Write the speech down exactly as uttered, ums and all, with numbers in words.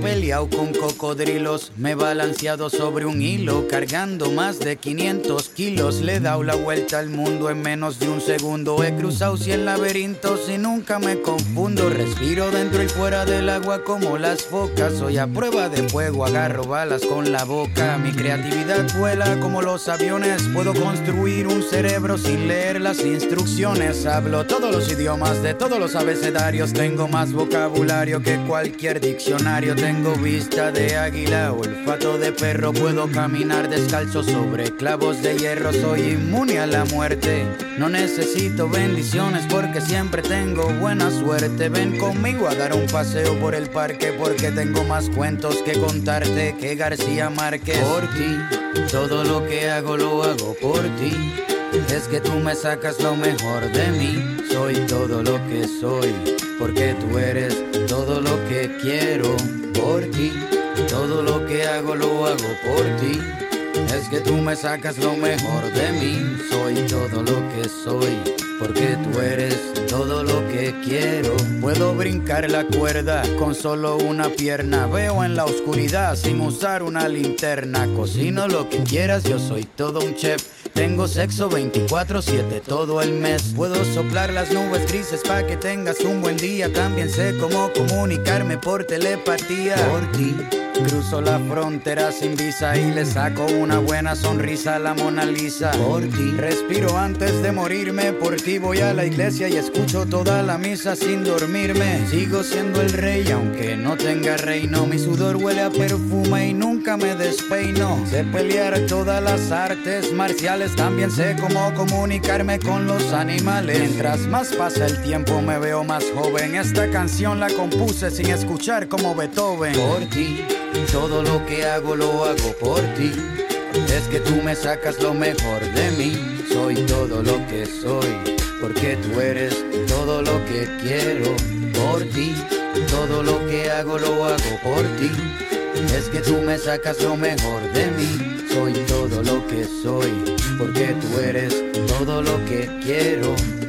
peleado con cocodrilos, me he balanceado sobre un hilo, cargando más de quinientos kilos. Le he dado la vuelta al mundo en menos de un segundo. He cruzado cien laberintos y nunca me confundo. Respiro dentro y fuera del agua como las focas. Soy a prueba de fuego, agarro balas con la boca. Mi creatividad vuela como los aviones. Puedo construir un cerebro sin leer las instrucciones. Hablo todos los idiomas de todos los abecedarios. Tengo más vocabulario que cualquier diccionario. Tengo vista de águila, olfato de perro. Puedo caminar descalzo sobre clavos de hierro. Soy inmune a la muerte. No necesito bendiciones porque siempre tengo buena suerte. Ven conmigo a dar un paseo por el parque porque tengo más cuentos que contarte que García Márquez. Por ti, todo lo que hago lo hago por ti. Es que tú me sacas lo mejor de mí. Soy todo lo que soy porque tú eres todo lo que quiero. Por ti, todo lo que hago lo hago por ti. Es que tú me sacas lo mejor de mí. Soy todo lo que soy porque tú eres todo lo que quiero. Puedo brincar la cuerda con solo una pierna. Veo en la oscuridad sin usar una linterna. Cocino lo que quieras, yo soy todo un chef. Tengo sexo veinticuatro siete todo el mes. Puedo soplar las nubes grises pa' que tengas un buen día. También sé cómo comunicarme por telepatía. Por ti cruzo la frontera sin visa y le saco una buena sonrisa a la Mona Lisa. Por ti respiro antes de morirme. Por ti voy a la iglesia y escucho toda la misa sin dormirme. Sigo siendo el rey aunque no tenga reino. Mi sudor huele a perfume y nunca me despeino. Sé pelear todas las artes marciales. También sé cómo comunicarme con los animales. Mientras más pasa el tiempo me veo más joven. Esta canción la compuse sin escuchar como Beethoven. Por ti, todo lo que hago lo hago por ti. Es que tú me sacas lo mejor de mí. Soy todo lo que soy porque tú eres todo lo que quiero. Por ti, todo lo que hago lo hago por ti. Es que tú me sacas lo mejor de mí. Soy todo lo que soy porque tú eres todo lo que quiero.